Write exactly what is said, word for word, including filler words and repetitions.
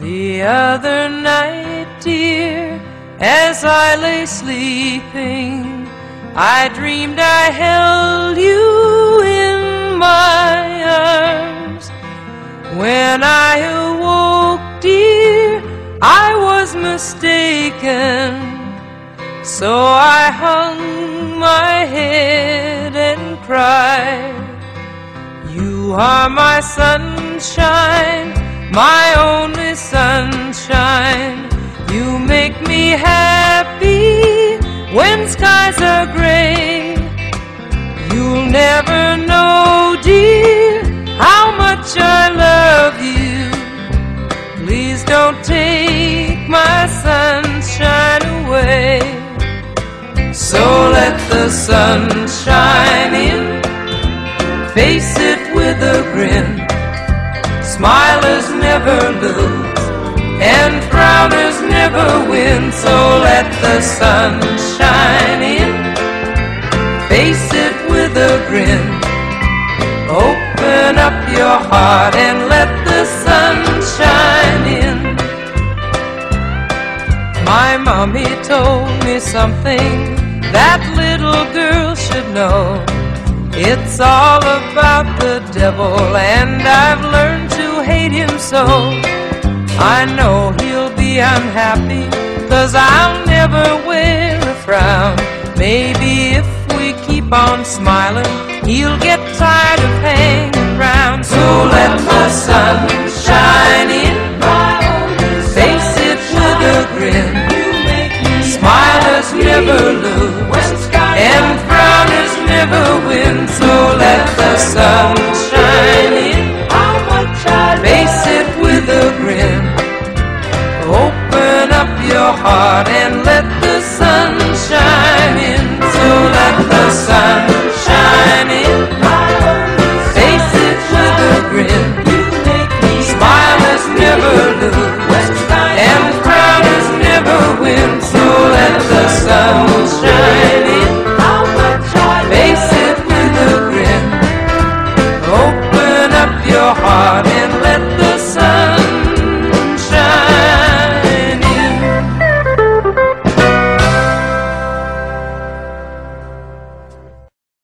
The other night, dear, as I lay sleeping, I dreamed I held you in my arms. When I awoke, dear, I was mistaken, so I hung my head and cried. You are my sunshine, my only sunshine. You make me happy when skies are gray. You'll never know, dear, how much I love you. Please don't take my sunshine away. So let the sun shine in, face it with a grin. Smilers never lose, and frowners never win. So let the sun shine in, face it with a grin. Open up your heart and let the sun shine in. My mommy told me something that little girls should know. It's all about the devil, and I've learned to hate him so. I know he'll be unhappy, 'cause I'll never wear a frown. Maybe if we keep on smiling, he'll get tired of hanging round. So let the sun shine in, face it with a grin. Smilers never lose, and frowners never win. So let the sun shine in, face it with a grin. Open up your heart and let the sun shine in. So let the sun shine in, face it with a grin. Smilers never lose, and frowners never win. So let the sun shine in, face it with a grin. Open up your heart and